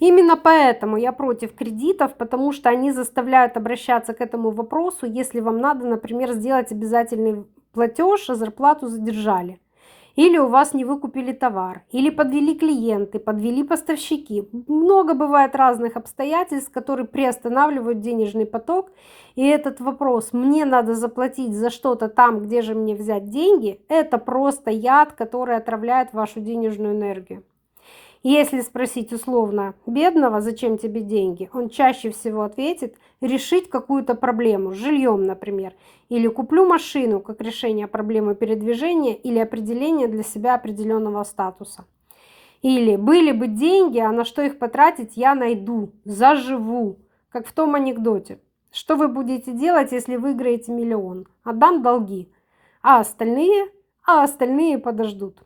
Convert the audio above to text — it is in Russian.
Именно поэтому я против кредитов, потому что они заставляют обращаться к этому вопросу, если вам надо, например, сделать обязательный платеж, а зарплату задержали. Или у вас не выкупили товар, или подвели клиенты, подвели поставщики. Много бывает разных обстоятельств, которые приостанавливают денежный поток. И этот вопрос «мне надо заплатить за что-то там, где же мне взять деньги» – это просто яд, который отравляет вашу денежную энергию. Если спросить условно бедного, зачем тебе деньги, он чаще всего ответит решить какую-то проблему, с жильем, например, или куплю машину как решение проблемы передвижения или определение для себя определенного статуса. Или были бы деньги, а на что их потратить я найду, заживу, как в том анекдоте. Что вы будете делать, если выиграете миллион? Отдам долги, а остальные подождут.